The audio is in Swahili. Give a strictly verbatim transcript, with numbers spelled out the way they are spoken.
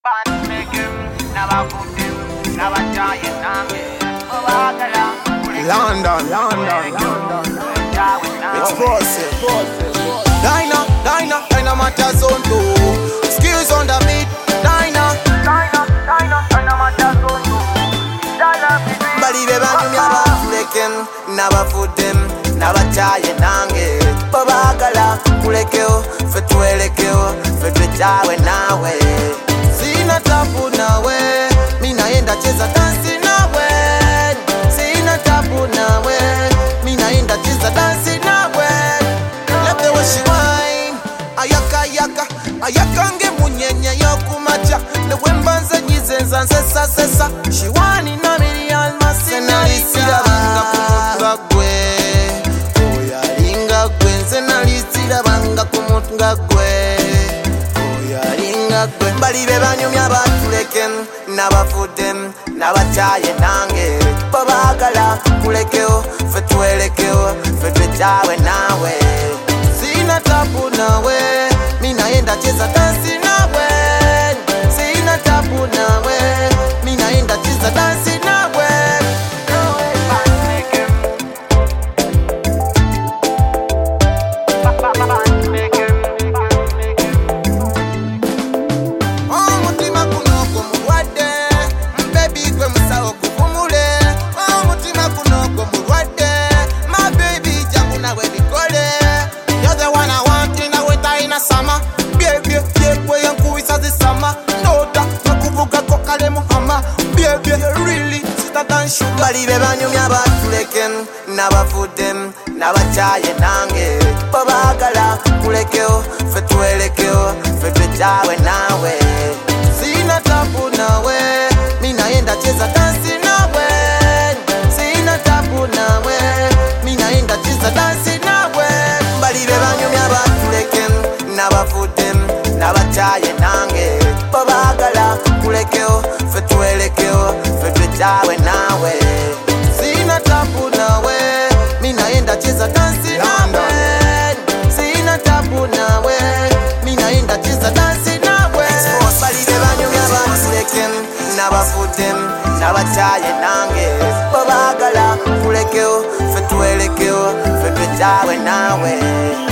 London, London, London. Explosive. Dyna, Dyna, Dyna matters on two. Skills on the beat. Dyna, Dyna, Dyna, Dyna matters on two. Balibe bantu myabafuleken, nabafudem, nabachaye nange. Babagala kulekeo, fe tuelekeo, fe twejawe nawe. Sina tabu nawe, minaenda cheza dansi nawe. Sina tabu nawe, minaenda cheza dansi nawe. Let the way she wine, ayaka ayaka, ayaka nge munyenye yokumacha. Lewe mbanze nyizenza nsesa sesa. She wine na milian masina lisira banga kumutunga gwe. Oya linga gwe, nsena lisira banga kumutunga gwe. Oya linga gwe. Balibe banyumya batuleken, nabafudem, nabachaye nange. Babagala kulekeo, fe tuelekeo, fe twejawe nawe. Sina tabu nawe, minaenda cheza dansi nawe. Sina tabu nawe, minaenda cheza dansi nawe. Oh, mutima kunoko mulwadde, baby gwe musawo kupumule. Oh, mutima kunoko mulwadde, my baby jangu nawe bikole. You're the one I want in a winter in a summer. Baby, yeah, way and cool is the summer. No doubt, no kuvuga ko kale muhama. Baby, you really sweeter than sugar. Balibe banyumya batuleken, nabafudem, nabachaye nange. Babagala kulekeo, fe tuelekeo, fe twejawe nawe. Sina tabu nawe, minaenda cheza dansi nawe. Sina tabu nawe, minaenda cheza dansi nawe. Balibe banyumya batuleken, nabafudem, nabachaye nange. Babagala kulekeo, fe tuelekeo, fe twejawe nawe. Sina tabu nawe, minaenda cheza dansi nawe. Sina tabu nawe, minaenda cheza dansi nawe. Balibe banyumya batuleken, nabafudem, nabachaye nange. Babagala kulekeo, fe tuelekeo, fe twejawe nawe.